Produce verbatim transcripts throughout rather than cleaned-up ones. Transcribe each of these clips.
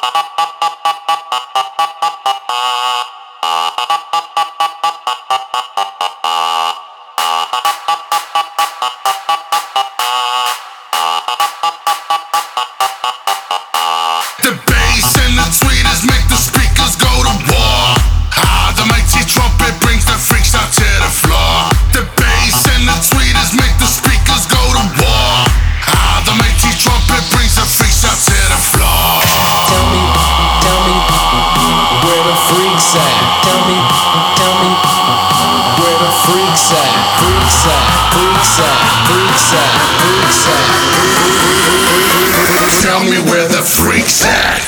The bass and the tweeters make the speakers go to war. Ah, the mighty trumpet brings the freaks out to the floor. The bass and the tweeters make the speakers go to war. Ah, the mighty trumpet brings the freaks out to the floor. Tell me, tell me, where the freaks at? Tell me, tell me, where the freaks at? Freaks at, freaks at, freaks at, freaks at. Tell me where the freaks at.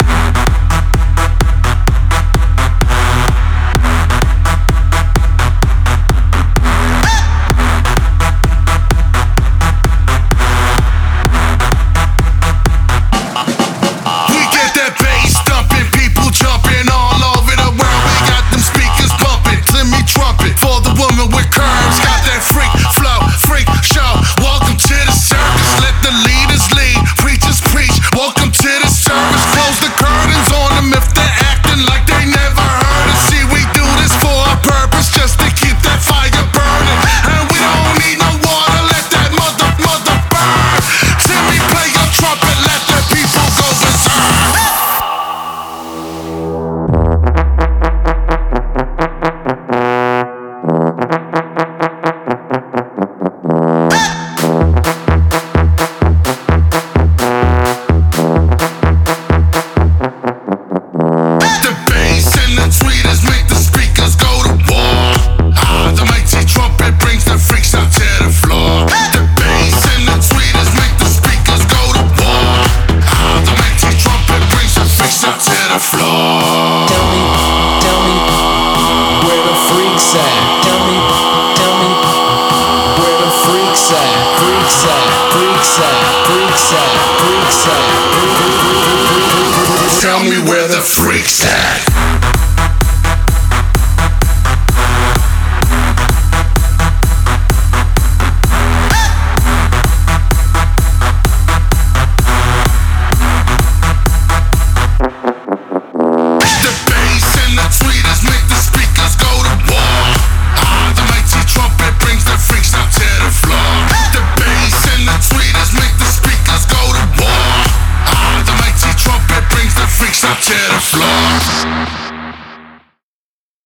Tell me where the freaks at.